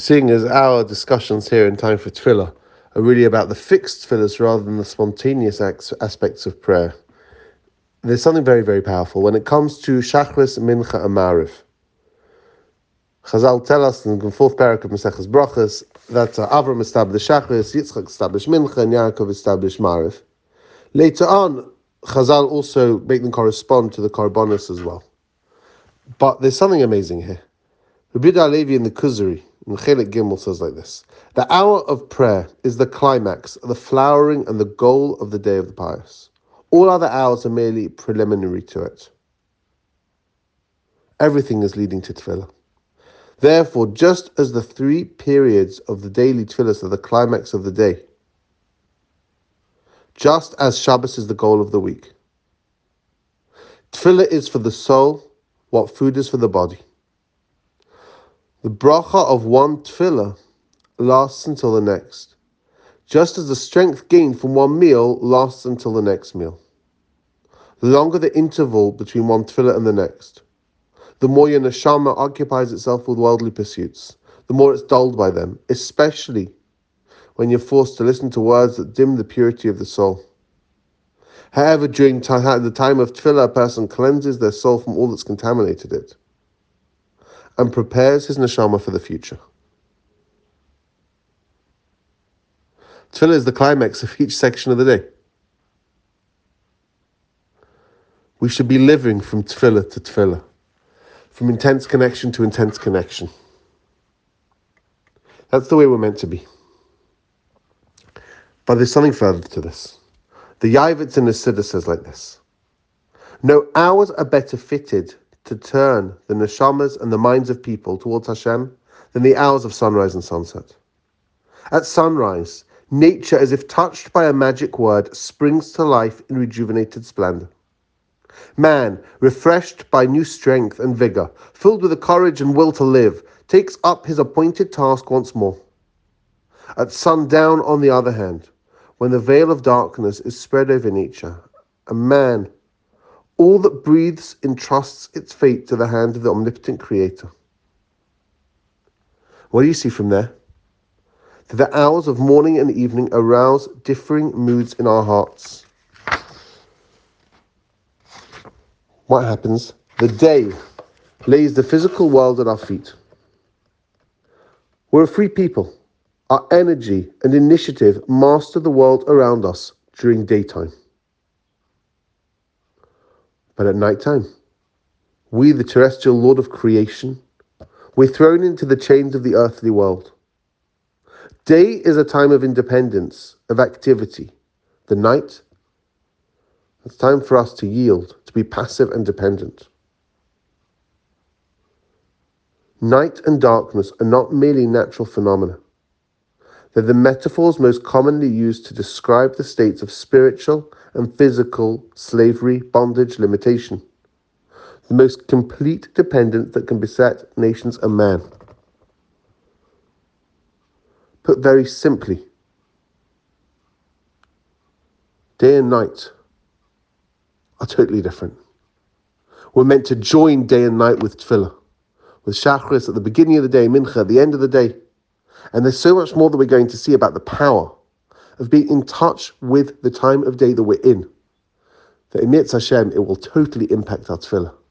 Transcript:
Seeing as our discussions here in Time for Tefillah are really about the fixed tefillahs rather than the spontaneous aspects of prayer, there's something very, very powerful when it comes to Shachris, Mincha, and Ma'ariv. Chazal tell us in the fourth parak of Maseches Brachos that Avram established Shachris, Yitzchak established Mincha, and Yaakov established Ma'ariv. Later on, Chazal also make them correspond to the Korbanos as well. But there's something amazing here. Rabbi Yehuda Halevi in the Kuzari, in Chelik Gimel, says like this: the hour of prayer is the climax, the flowering and the goal of the day of the pious. All other hours are merely preliminary to it. Everything is leading to tefillah. Therefore, just as the 3 periods of the daily tefillahs are the climax of the day, just as Shabbos is the goal of the week, tefillah is for the soul what food is for the body. The bracha of one tefillah lasts until the next, just as the strength gained from one meal lasts until the next meal. The longer the interval between one tefillah and the next, the more your neshama occupies itself with worldly pursuits, the more it's dulled by them, especially when you're forced to listen to words that dim the purity of the soul. However, during the time of tefillah, a person cleanses their soul from all that's contaminated it and prepares his neshama for the future. Tefillah is the climax of each section of the day. We should be living from tefillah to tefillah, from intense connection to intense connection. That's the way we're meant to be. But there's something further to this. The Yavitz in the Siddur says like this: no hours are better fitted to turn the neshamas and the minds of people towards Hashem than the hours of sunrise and sunset. At sunrise, nature, as if touched by a magic word, springs to life in rejuvenated splendor. Man, refreshed by new strength and vigor, filled with the courage and will to live, takes up his appointed task once more. At sundown, on the other hand, when the veil of darkness is spread over nature, a man, all that breathes, entrusts its fate to the hand of the omnipotent Creator. What do you see from there? That the hours of morning and evening arouse differing moods in our hearts. What happens? The day lays the physical world at our feet. We're a free people. Our energy and initiative master the world around us during daytime. But at nighttime, we, the terrestrial Lord of creation, we're thrown into the chains of the earthly world. Day is a time of independence, of activity. The night, it's time for us to yield, to be passive and dependent. Night and darkness are not merely natural phenomena. They're the metaphors most commonly used to describe the states of spiritual and physical slavery, bondage, limitation. The most complete dependence that can beset nations and man. Put very simply, day and night are totally different. We're meant to join day and night with tefillah, with shachris at the beginning of the day, mincha at the end of the day. And there's so much more that we're going to see about the power of being in touch with the time of day that we're in, that in Yitz Hashem, it will totally impact our tefillah.